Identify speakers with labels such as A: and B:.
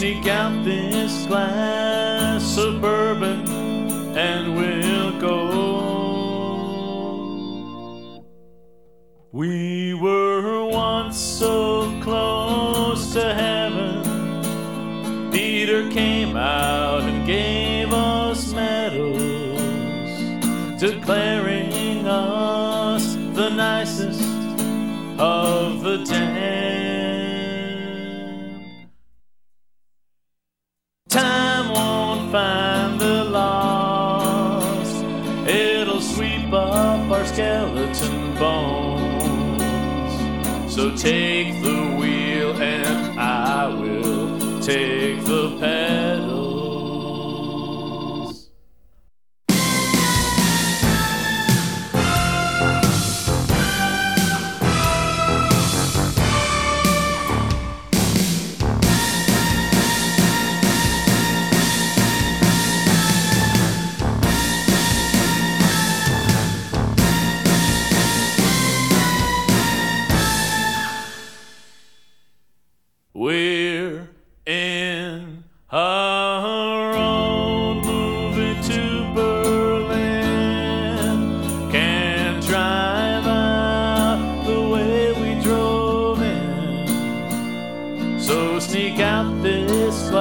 A: sneak out this glass of bourbon and we'll go. We were once so close to heaven. Peter came out and gave us medals, declaring us the nicest of the 10. Time won't find the lost. It'll sweep up our skeleton bones. So take the wheel and I will take the pedals. We're in a road moving to Berlin. Can't drive out the way we drove in. So sneak out this